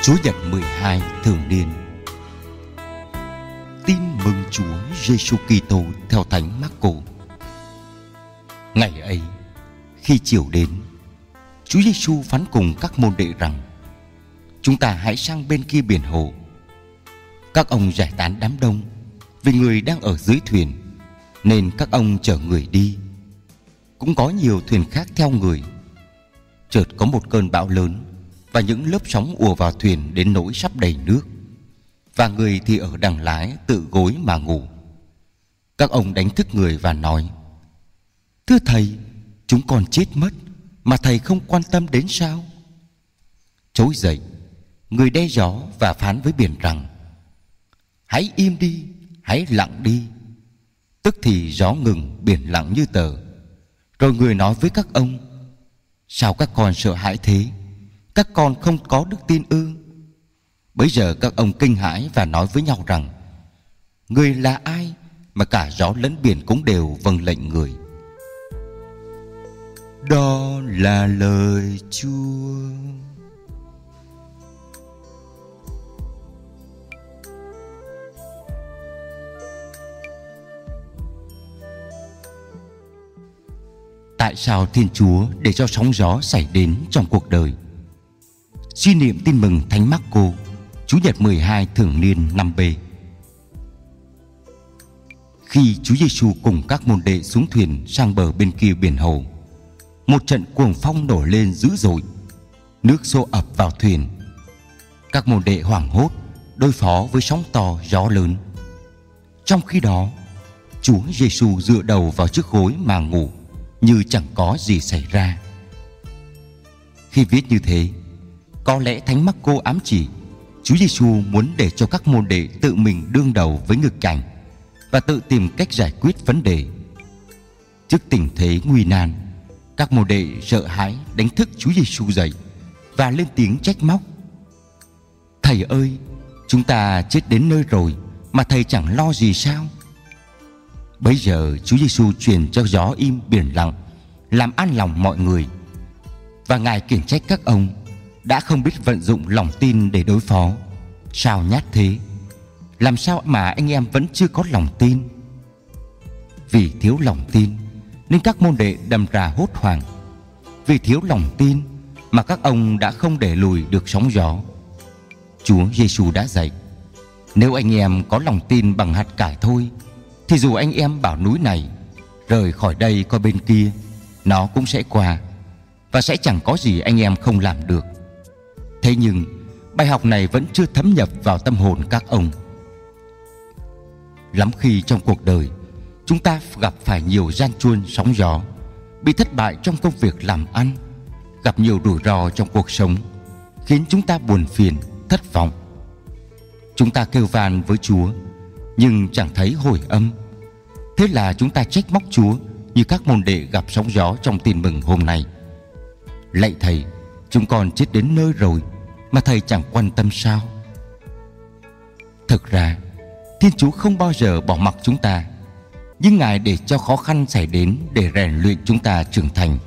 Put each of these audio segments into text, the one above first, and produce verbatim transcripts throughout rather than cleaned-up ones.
Chúa Nhật mười hai thường niên. Tin mừng Chúa Giêsu Kitô theo Thánh Marco. Ngày ấy, khi chiều đến, Chúa Giêsu phán cùng các môn đệ rằng: chúng ta hãy sang bên kia biển hồ. Các ông giải tán đám đông vì người đang ở dưới thuyền, nên các ông chở người đi. Cũng có nhiều thuyền khác theo người. Chợt có một cơn bão lớn, và những lớp sóng ùa vào thuyền đến nỗi sắp đầy nước, và người thì ở đằng lái tự gối mà ngủ. Các ông đánh thức người và nói: thưa thầy, chúng con chết mất, mà thầy không quan tâm đến sao? Trỗi dậy, người đe gió và phán với biển rằng: hãy im đi, hãy lặng đi. Tức thì gió ngừng, biển lặng như tờ. Rồi người nói với các ông: sao các con sợ hãi thế? Các con không có đức tin ư? Bấy giờ các ông kinh hãi và nói với nhau rằng: người là ai mà cả gió lẫn biển cũng đều vâng lệnh người? Đó là lời Chúa. Tại sao Thiên Chúa để cho sóng gió xảy đến trong cuộc đời? Suy niệm tin mừng Thánh Marco, Chủ nhật mười hai thường niên năm B. Khi Chúa Giêsu cùng các môn đệ xuống thuyền sang bờ bên kia biển hồ, một trận cuồng phong nổi lên dữ dội, nước xô ập vào thuyền. Các môn đệ hoảng hốt đối phó với sóng to gió lớn. Trong khi đó, Chúa Giêsu dựa đầu vào chiếc gối mà ngủ như chẳng có gì xảy ra. Khi viết như thế, có lẽ Thánh Marco ám chỉ Chúa Giêsu muốn để cho các môn đệ tự mình đương đầu với nghịch cảnh và tự tìm cách giải quyết vấn đề. Trước tình thế nguy nan, các môn đệ sợ hãi đánh thức Chúa Giêsu dậy và lên tiếng trách móc: thầy ơi, chúng ta chết đến nơi rồi mà thầy chẳng lo gì sao? Bấy giờ Chúa Giêsu truyền cho gió im biển lặng, làm an lòng mọi người. Và Ngài khiển trách các ông đã không biết vận dụng lòng tin để đối phó. Sao nhát thế? Làm sao mà anh em vẫn chưa có lòng tin? Vì thiếu lòng tin nên các môn đệ đâm ra hốt hoảng. Vì thiếu lòng tin mà các ông đã không để lùi được sóng gió. Chúa Giêsu đã dạy: nếu anh em có lòng tin bằng hạt cải thôi, thì dù anh em bảo núi này rời khỏi đây qua bên kia, nó cũng sẽ qua, và sẽ chẳng có gì anh em không làm được. Thế nhưng bài học này vẫn chưa thấm nhập vào tâm hồn các ông. Lắm khi trong cuộc đời, chúng ta gặp phải nhiều gian truân sóng gió, bị thất bại trong công việc làm ăn, gặp nhiều rủi ro trong cuộc sống, khiến chúng ta buồn phiền, thất vọng. Chúng ta kêu van với Chúa nhưng chẳng thấy hồi âm. Thế là chúng ta trách móc Chúa như các môn đệ gặp sóng gió trong tin mừng hôm nay: lạy thầy, chúng con chết đến nơi rồi mà thầy chẳng quan tâm sao? Thực ra Thiên Chúa không bao giờ bỏ mặc chúng ta, nhưng Ngài để cho khó khăn xảy đến để rèn luyện chúng ta trưởng thành.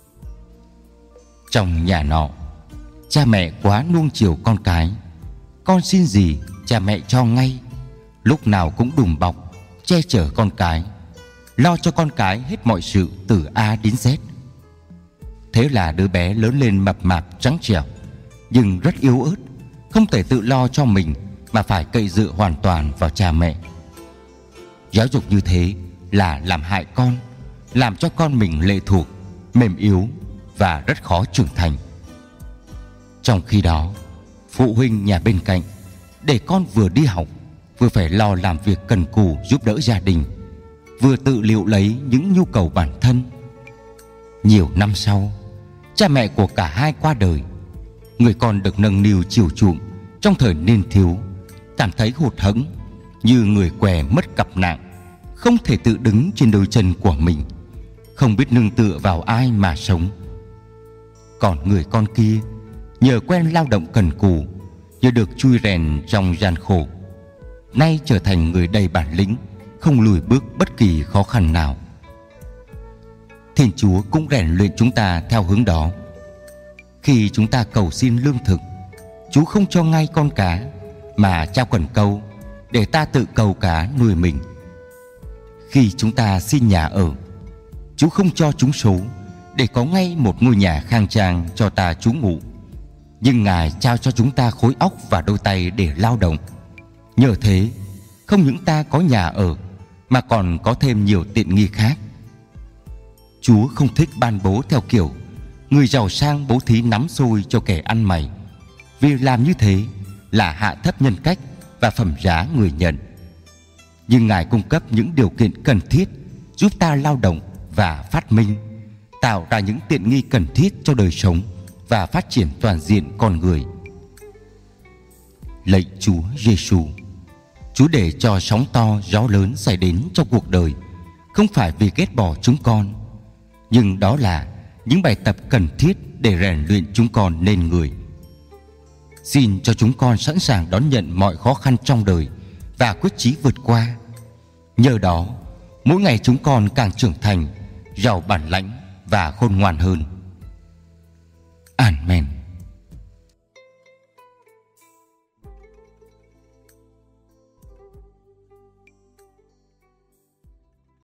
Trong nhà nọ, cha mẹ quá nuông chiều con cái. Con xin gì cha mẹ cho ngay, lúc nào cũng đùm bọc che chở con cái, lo cho con cái hết mọi sự từ A đến Z. Thế là đứa bé lớn lên mập mạp trắng trẻo, nhưng rất yếu ớt, không thể tự lo cho mình mà phải cậy dựa hoàn toàn vào cha mẹ. Giáo dục như thế là làm hại con, làm cho con mình lệ thuộc, mềm yếu và rất khó trưởng thành. Trong khi đó, phụ huynh nhà bên cạnh để con vừa đi học, vừa phải lo làm việc cần cù giúp đỡ gia đình, vừa tự liệu lấy những nhu cầu bản thân. Nhiều năm sau, cha mẹ của cả hai qua đời. Người con được nâng niu chiều chuộng trong thời niên thiếu cảm thấy hụt hẫng, như người què mất cặp nạng, không thể tự đứng trên đôi chân của mình, không biết nương tựa vào ai mà sống. Còn người con kia nhờ quen lao động cần cù, nhờ được chui rèn trong gian khổ, nay trở thành người đầy bản lĩnh, không lùi bước bất kỳ khó khăn nào. Thiên Chúa cũng rèn luyện chúng ta theo hướng đó. Khi chúng ta cầu xin lương thực, Chúa không cho ngay con cá, mà trao cần câu để ta tự câu cá nuôi mình. Khi chúng ta xin nhà ở, Chúa không cho trúng số để có ngay một ngôi nhà khang trang cho ta trú ngụ, nhưng Ngài trao cho chúng ta khối óc và đôi tay để lao động. Nhờ thế, không những ta có nhà ở mà còn có thêm nhiều tiện nghi khác. Chúa không thích ban bố theo kiểu người giàu sang bố thí nắm xôi cho kẻ ăn mày, vì làm như thế là hạ thấp nhân cách và phẩm giá người nhận. Nhưng Ngài cung cấp những điều kiện cần thiết giúp ta lao động và phát minh, tạo ra những tiện nghi cần thiết cho đời sống và phát triển toàn diện con người. Lạy Chúa Giêsu, Chúa để cho sóng to gió lớn xảy đến trong cuộc đời không phải vì ghét bỏ chúng con, nhưng đó là những bài tập cần thiết để rèn luyện chúng con nên người. Xin cho chúng con sẵn sàng đón nhận mọi khó khăn trong đời và quyết chí vượt qua. Nhờ đó, mỗi ngày chúng con càng trưởng thành, giàu bản lãnh và khôn ngoan hơn.